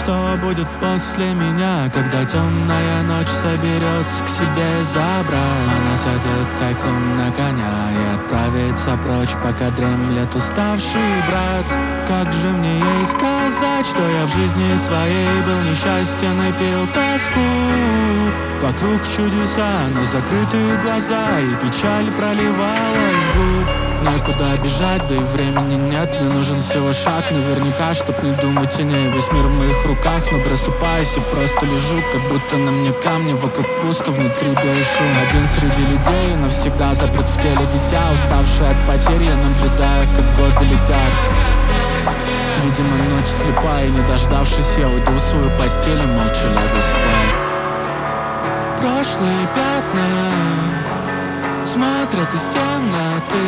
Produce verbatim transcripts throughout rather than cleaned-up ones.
Что будет после меня, когда темная ночь соберется к себе забрать? Она сядет тайком на коня и отправится прочь, пока дремлет уставший брат. Как же мне ей сказать, что я в жизни своей был несчастен и пил тоску? Вокруг чудеса, но закрытые глаза, и печаль проливалась с губ. Некуда бежать, да и времени нет. Мне нужен всего шаг, наверняка, чтоб не думать о ней. Весь мир в моих руках, но просыпаюсь и просто лежу, как будто на мне камни, вокруг пусто, внутри белый шум. Один среди людей, навсегда запрет в теле дитя. Уставший от потерь, я наблюдаю, как годы летят. Видимо, ночь слепая, и не дождавшись, я уйду в свою постель и молча лягу спать. Прошлые пятна смотрят из темноты.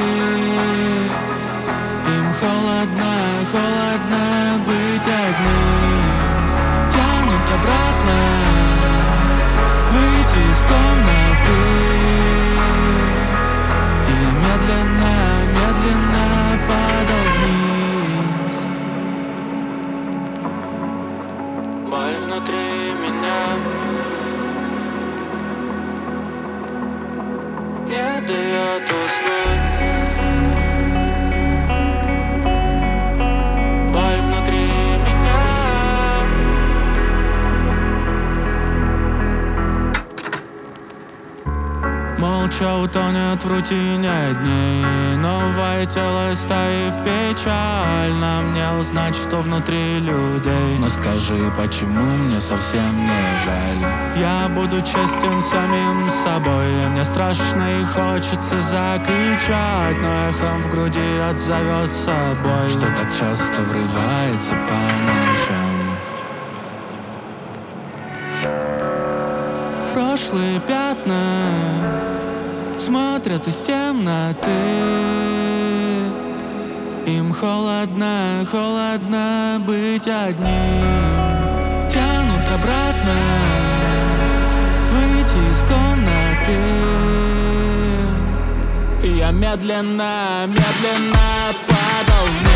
Им холодно, холодно быть одним. Тянут обратно выйти из комнаты. И я медленно, медленно падал вниз. Боль внутри меня не дает уснуть. Боль внутри меня. Молча утонет в рутине дней. Новое тело стоит в печаль. Нам не узнать, что внутри людей. Но скажи, почему мне совсем не жаль? Я буду честен самим собой. Мне страшно и хочется закричать, но эхом в груди отзовется боль, что так часто врывается по ночам. Прошлые пятна смотрят из темноты. Им холодно, холодно быть одним. Тянут обратно выйти из комнаты. И я медленно, медленно падал вниз.